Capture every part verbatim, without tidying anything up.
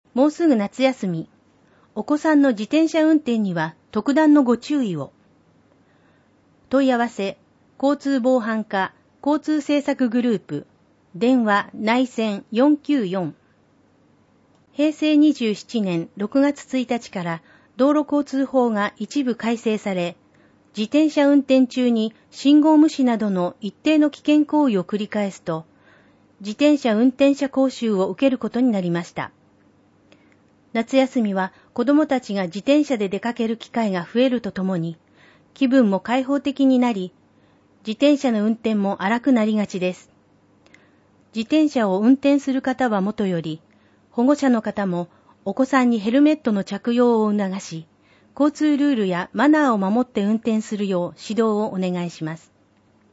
もうすぐ夏休み。お子さんの自転車運転には特段のご注意を。問い合わせ、交通防犯課、交通政策グループ、電話内線よんきゅうよん。平成にじゅうななねんろくがつついたちから道路交通法が一部改正され、自転車運転中に信号無視などの一定の危険行為を繰り返すと、自転車運転者講習を受けることになりました。夏休みは子どもたちが自転車で出かける機会が増えるとともに、気分も開放的になり、自転車の運転も荒くなりがちです。自転車を運転する方はもとより、保護者の方もお子さんにヘルメットの着用を促し、交通ルールやマナーを守って運転するよう指導をお願いします。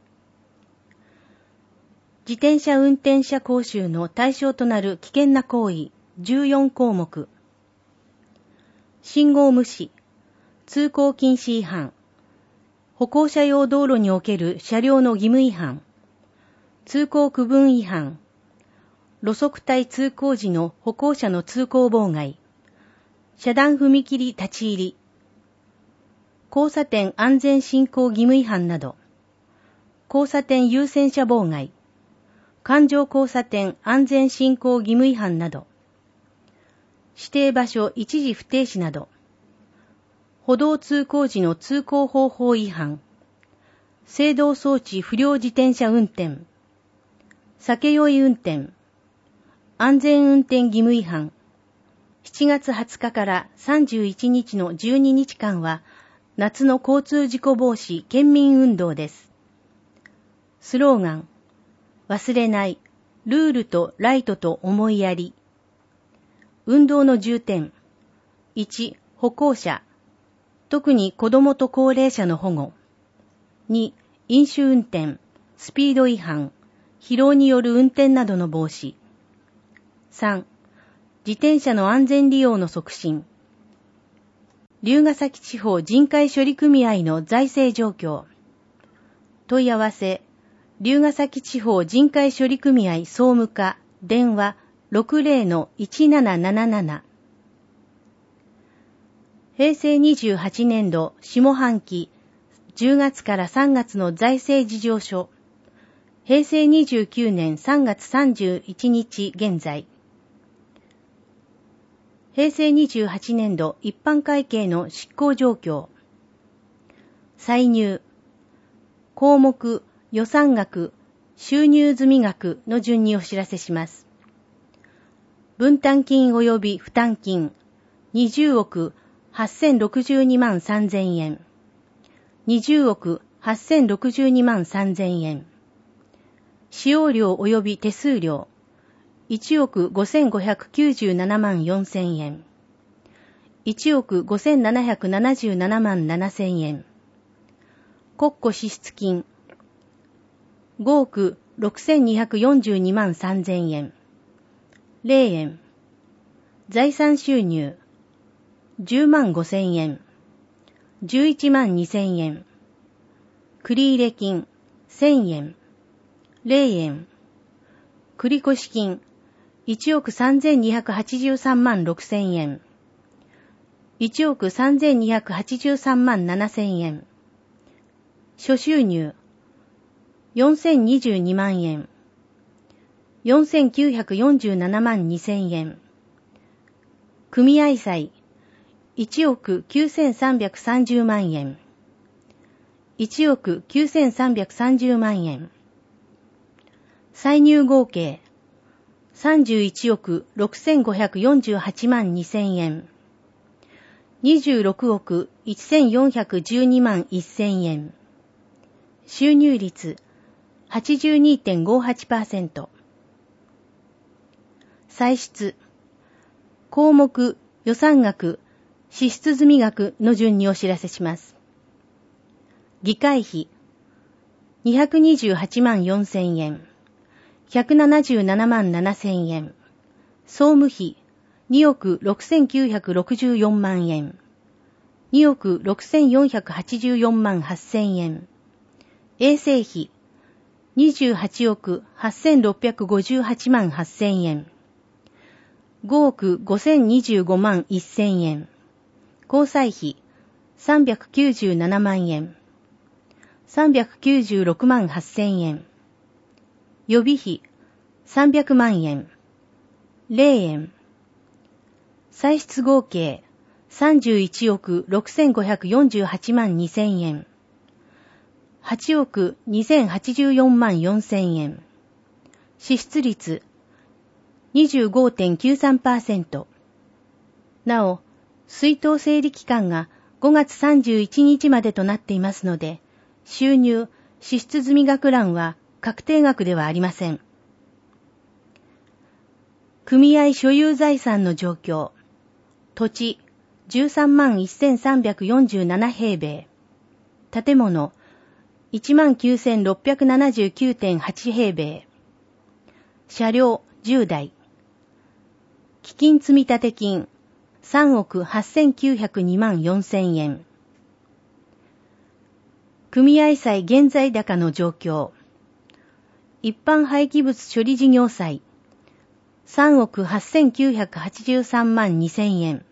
自転車運転者講習の対象となる危険な行為じゅうよんこうもく。信号無視、通行禁止違反、歩行者用道路における車両の義務違反、通行区分違反、路側帯通行時の歩行者の通行妨害、遮断踏切立ち入り、交差点安全進行義務違反など、交差点優先車妨害、環状交差点安全進行義務違反など、指定場所一時不停止など、歩道通行時の通行方法違反、制動装置不良自転車運転、酒酔い運転、安全運転義務違反、しちがつはつかからさんじゅういちにちのじゅうににちかんは夏の交通事故防止県民運動です。スローガン、忘れない、ルールとライトと思いやり。運動の重点。いち、歩行者。特に子どもと高齢者の保護。に、飲酒運転、スピード違反、疲労による運転などの防止。さん、自転車の安全利用の促進。龍ケ崎地方人海処理組合の財政状況。問い合わせ、龍ケ崎地方人海処理組合総務課、電話 ろくぜろのいちなななななな。平成にじゅうはちねんど下半期じゅうがつからさんがつの財政事情書。平成にじゅうきゅうねんさんがつさんじゅういちにち現在。平成にじゅうはちねんど一般会計の執行状況。歳入。項目、予算額、収入済額の順にお知らせします。分担金及び負担金、にじゅうおくはっせんろくじゅうにまんさんぜんえん。にじゅうおくはっせんろくじゅうにまんさんぜんえん。使用料及び手数料、いちおくごせんごひゃくきゅうじゅうななまんよんせんえん。いちおくごせんななひゃくななじゅうななまんななせんえん。国庫支出金、ごおくろくせんにひゃくよんじゅうにまんさんぜんえん。れいえん。財産収入、じゅうまんごせんえん。じゅういちまんにせんえん。繰入金、せんえん。れいえん。繰越金、いちおくさんぜんにひゃくはちじゅうさんまんろくせんえん。いちおくさんぜんにひゃくはちじゅうさんまんななせんえん。諸収入、よんせんにじゅうにまんえん。よんせんきゅうひゃくよんじゅうななまんにせんえん。組合債、いちおくきゅうせんさんびゃくさんじゅうまんえん。いちおくきゅうせんさんびゃくさんじゅうまんえん。歳入合計、さんじゅういちおくろくせんごひゃくよんじゅうはちまんにせんえん。にじゅうろくおくせんよんひゃくじゅうにまんせんえん。収入率 はちじゅうにてんごはちパーセント。歳出、項目、予算額、支出済額の順にお知らせします。議会費、にひゃくにじゅうはちまんよんせんえん。ひゃくななじゅうななまんななせんえん。総務費、におくろくせんきゅうひゃくろくじゅうよんまんえん。におくろくせんよんひゃくはちじゅうよんまんはっせんえん。衛生費、にじゅうはちおくはっせんろっぴゃくごじゅうはちまんはっせんえん。 ごおくごせんにじゅうごまんせんえん。交際費さんびゃくきゅうじゅうななまんえん。さんびゃくきゅうじゅうろくまんはっせんえん。予備費さんびゃくまんえん。れいえん。歳出合計さんじゅういちおくろくせんごひゃくよんじゅうはちまんにせんえん。はちおくにせんはちじゅうよんまんよんせんえん。支出率 にじゅうごてんきゅうさんパーセント。なお、出納整理期間がごがつさんじゅういちにちまでとなっていますので、収入・支出済額欄は確定額ではありません。組合所有財産の状況。土地じゅうさんまんせんさんびゃくよんじゅうななへいべい。建物 いちまんきゅうせんろっぴゃくななじゅうきゅうてんはちへいべい。車両じゅうだい。基金積立金さんおくはっせんきゅうひゃくにまんよんせんえん。組合債現在高の状況。一般廃棄物処理事業債さんおくはっせんきゅうひゃくはちじゅうさんまんにせんえん。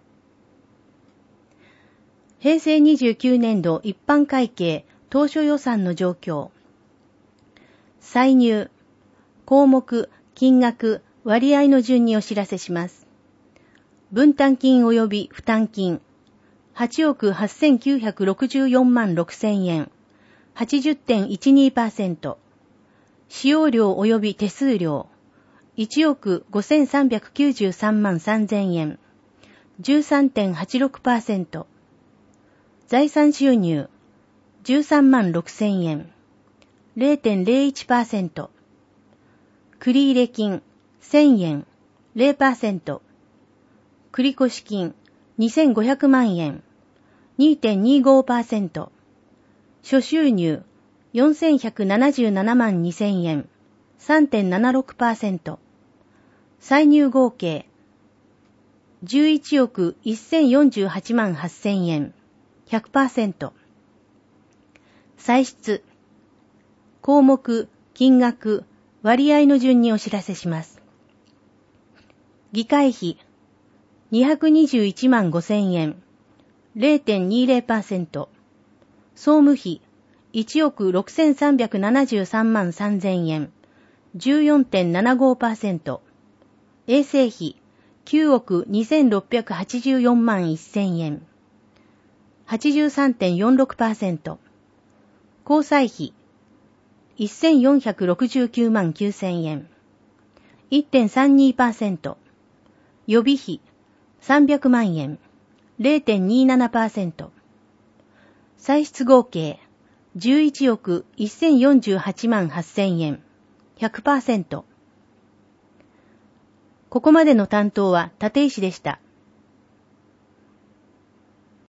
へいせいにじゅうきゅうねんど一般会計当初予算の状況。歳入、項目、金額、割合の順にお知らせします。分担金及び負担金、はちおくはっせんきゅうひゃくろくじゅうよんまんろくせんえん、はちじゅってんいちにパーセント。使用料及び手数料、いちおくごせんさんびゃくきゅうじゅうさんまんさんぜんえん、じゅうさんてんはちろくパーセント。財産収入、じゅうさんまんろくせんえん、れいてんれいいちパーセント。繰入金、せんえん、れいパーセント。繰越金、にせんごひゃくまんえん、にてんにごパーセント。諸収入、よんせんひゃくななじゅうななまんにせんえん、さんてんななろくパーセント。歳入合計、じゅういちおくせんよんじゅうはちまんはっせんえん、ひゃくパーセント。歳出、項目、金額、割合の順にお知らせします。議会費、にひゃくにじゅういちまんごせんえん、れいてんにじゅうパーセント。総務費、いちおくろくせんさんびゃくななじゅうさんまんさんぜんえん、じゅうよんてんななごパーセント。衛生費、きゅうおくにせんろっぴゃくはちじゅうよんまんせんえん、はちじゅうさんてんよんろくパーセント。交際費、せんよんひゃくろくじゅうきゅうまんきゅうせんえん、いってんさんにパーセント。予備費、さんびゃくまんえん、れいてんにじゅうななパーセント。歳出合計、じゅういちおくせんよんじゅうはちまんはっせんえん、ひゃくパーセント。ここまでの担当は立石でした。